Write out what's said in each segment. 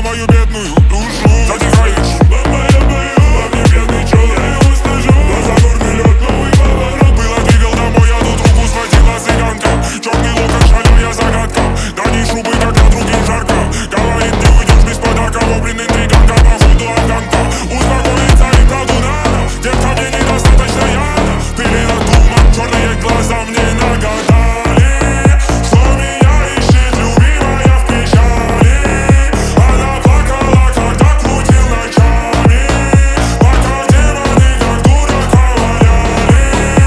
мою бедную душу. Затихаешь, мне бедный чел, я его слышу. Дозорный лед, новый поворот. Было двигал домой, я тут руку схватила цыганка. Черный локон, шалю я загадка. Да не шубы, когда другим жарко. Говорит, не уйдешь без подарка. Вобрин интриганка, походу афганка. Успокоиться и правду надо. Детка, мне недостаточно яда. Пылина туман, черные глаза мне нагадали. Что меня ищет любимая в печали. Она плакала, когда крутил ночами. Пока демоны как дурака валяли.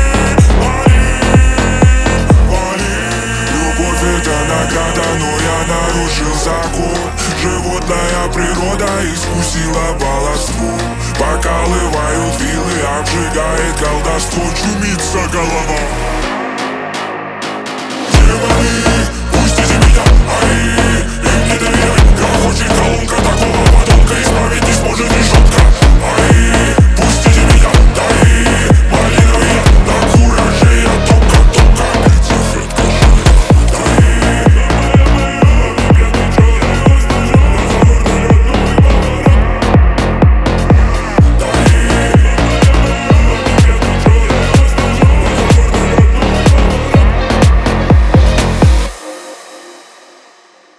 Вали. Любовь это награда, но я нарушил закон. Животная природа искусила баловство. Покалывают вилы, обжигает колдовство, чумится голова.